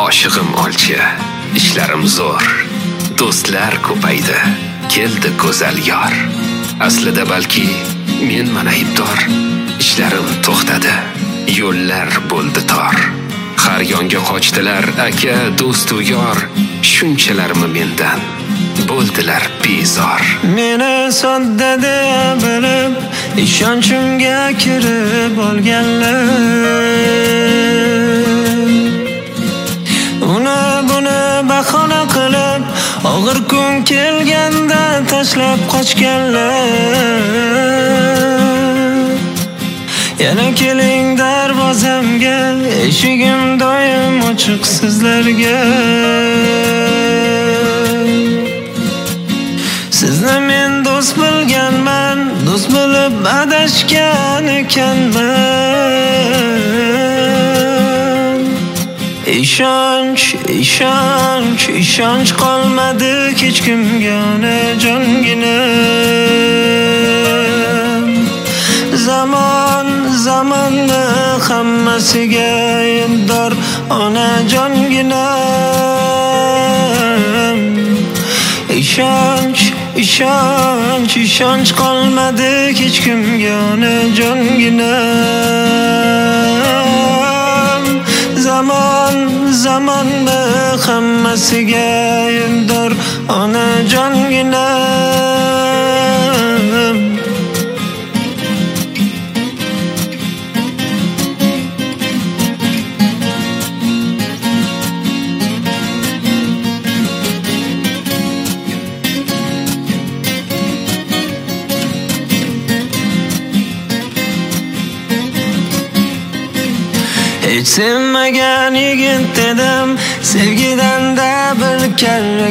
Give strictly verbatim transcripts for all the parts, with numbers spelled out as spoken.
Oshig'im olchi, ishlarim zo'r, do'stlar ko'paydi, keldi go'zal yor. Aslida balki men mana aybdor, ishlarim to'xtadi, yo'llar bo'ldi tor. Har yonga qochdilar aka, do'st u yor, shunchalarmi mendan bo'ldilar bezor. Meni sodda deb bilib, ishonchimga kirib olganlar, uni buni bahona qilib, og'ir kun kelganda tashlab qochganlar. Yana keling darvozamga, eshigim doim ochiq sizlarga. Sizni men do'st bilganman, do'st bilib adashgan ekanman. Ishonch, ishonch, ishonch qolmadi hech kimga, onajongina. Zamon, zamonni hammasiga aybdor, onajongina. Ishonch, ishonch, ishonch qolmadi hech kimga, onajongina. Zamon, zamonni hammasiga aybdor, onajongina. Hech sevmagan yigit dedim, sevgidan da bir karra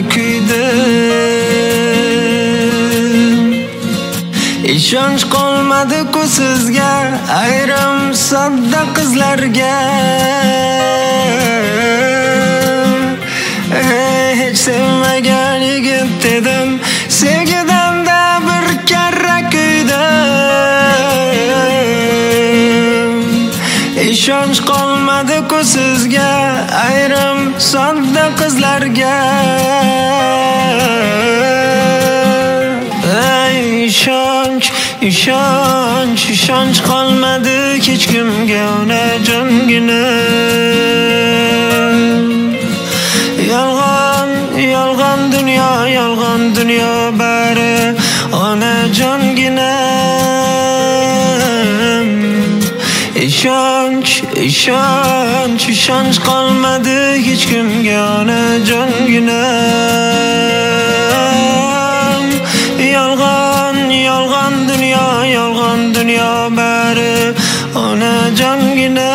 kuydim. Ishonch qolmadi-ku sizga, ayrim sodda qizlarga. Hech sevmagan yigit dedim, sevgidan da bir karra kuydim. Ishonch qolmadi-ku sizga, ayrim sodda qizlarga. Ey ishonch, ishonch, ishonch qolmadi hech kimga, onajongina. Yolg'on, yolg'on dunyo, yolg'on dunyo bari, onajongina. Ishonch, ishonch, ishonch qolmadi hech kimga, onajongina. Yolg'on, yolg'on dunyo, yolg'on dunyo bari, onajongina.